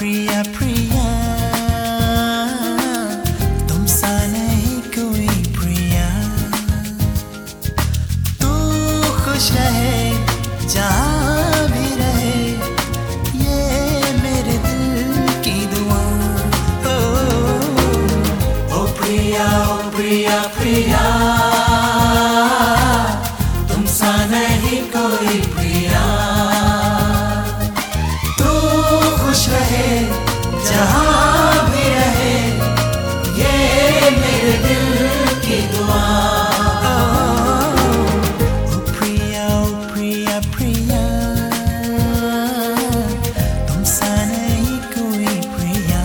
प्रिया प्रिया, तुम सा नहीं कोई प्रिया। तू खुश रहे जहाँ भी रहे, ये मेरे दिल की दुआ। ओ प्रिया, ओ प्रिया प्रिया, तुम सा नहीं कोई प्रिया। रहे जहाँ भी रहे, ये मेरे दिल की दुआ। ओ प्रिया, ओ प्रिया प्रिया, तुम सा नहीं कोई प्रिया।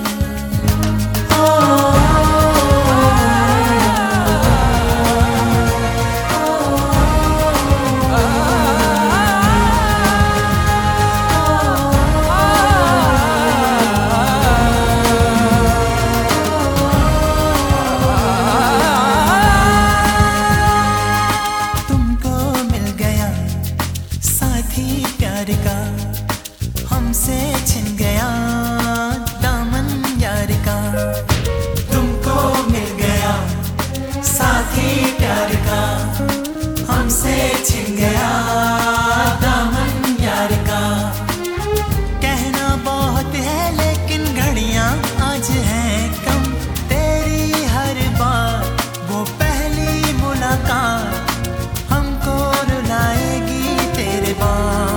प्यार का हमसे छिन गया दामन यार का, तुमको मिल गया साथी प्यार का, हमसे छिन गया दामन यार का। कहना बहुत है लेकिन घड़ियां आज हैं कम, तेरी हर बार वो पहली मुलाकात हमको रुलाएगी तेरे बाद।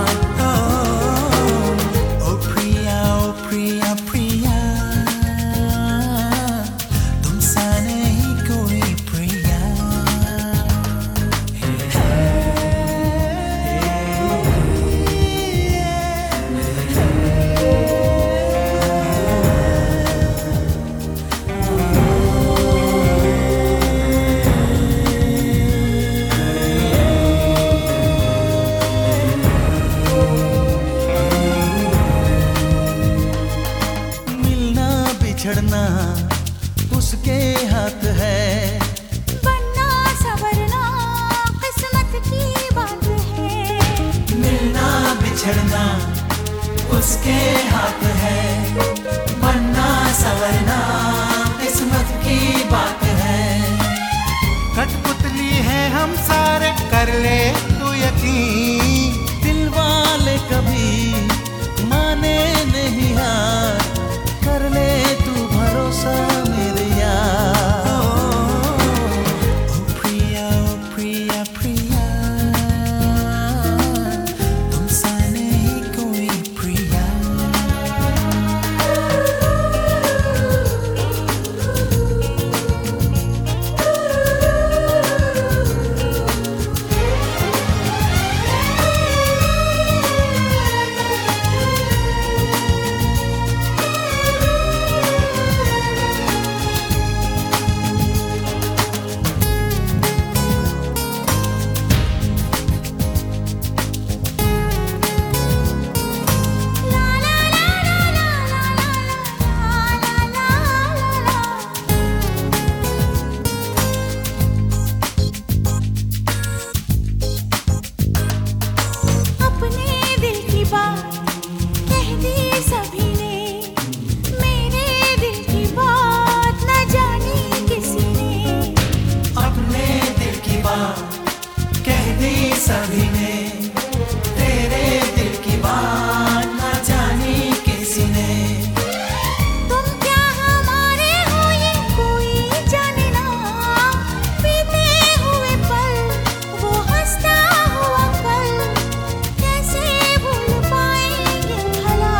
बिछड़ना उसके हाथ है, बनना संवरना किस्मत की बात है। मिलना बिछड़ना उसके हाथ है, बनना संवरना किस्मत की बात है। कठपुतली है हम सारे, कर ले तू यकीन, दिल वाले कभी माने नहीं हार, कर ले तू भरोसा मेरे यार। ओ प्रिया, ओ प्रिया प्रिया, तुम सा नहीं कोई प्रिया। सभी ने तेरे दिल की बात न जानी किसी ने। तुम क्या हमारे हो ये कोई जाने ना, बीते हुए पल वो हंसता हुआ कल, कैसे भूल पाएंगे भला।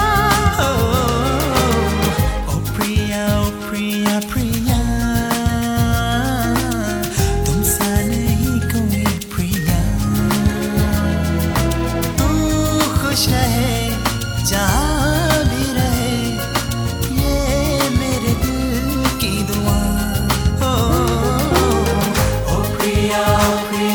ओ प्रिया, ओ प्रिया प्रिया, तुम सा नहीं कोई प्रिया। खुश रहे जहाँ भी रहे, ये मेरे दिल की दुआ। ओ प्रिया, ओ प्रिया।